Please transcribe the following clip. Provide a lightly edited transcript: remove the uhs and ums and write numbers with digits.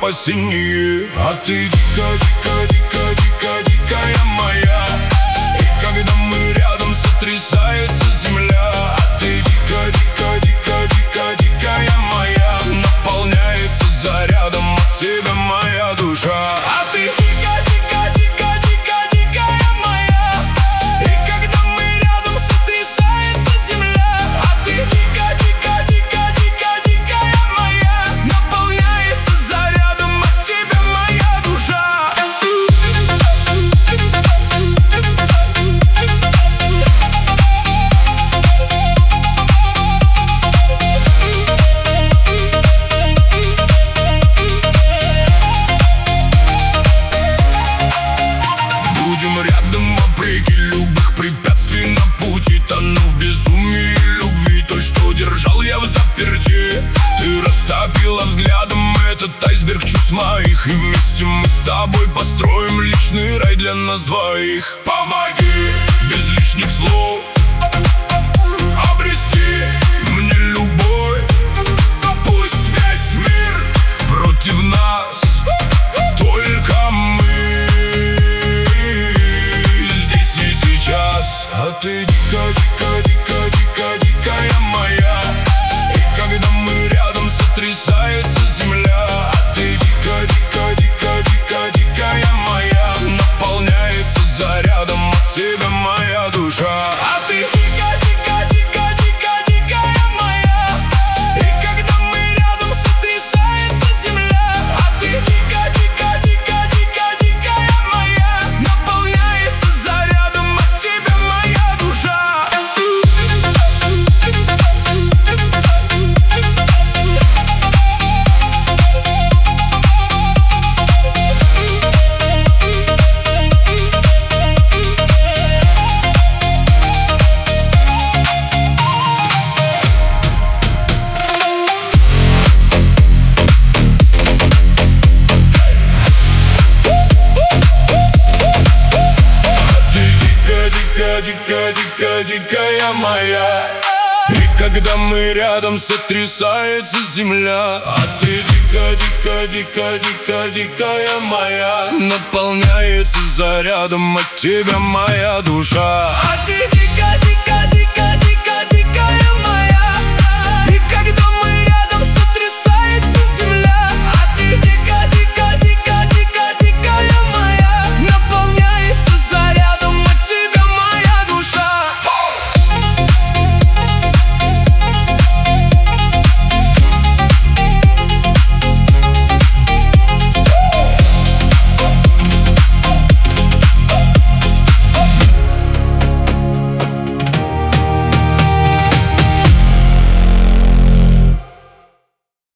по-синие. А ты дико, дико, дико, дико, дикая моя. И когда мы рядом, сотрясается земля. А ты дико, дико, дико, дико, дикая моя. Наполняется зарядом от тебя моя душа. А ты дико, дико, дико, дико, дикая моя. И когда мы рядом, сотрясается земля. А ты дико, дико, дико, дико, дикая моя. Наполняется зарядом от тебя моя душа. Будем рядом вопреки любых препятствий на пути. Тону в безумии любви, то, что держал я в заперти. Ты растопила взглядом этот айсберг чувств моих. И вместе мы с тобой построим личный рай для нас двоих. Помоги без лишних слов обрести мне любовь. Пусть весь мир против нас, только мы здесь и сейчас. А ты дико, дико, дико, дико, дикая моя. И когда мы рядом, сотрясается земля. А ты дико, дико, дико, дико, дикая моя. Наполняется зарядом от тебя моя душа. А ты дико, дико, дико, дико, дикая моя. И когда мы рядом, сотрясается земля. А ты дико, дико, дико, дико, дикая моя. Наполняется зарядом от тебя моя душа. Дико, дико, дикая моя. И когда мы рядом, сотрясается земля. А ты дико, дико, дико, дико, дикая моя. Наполняется зарядом от тебя моя душа. А ты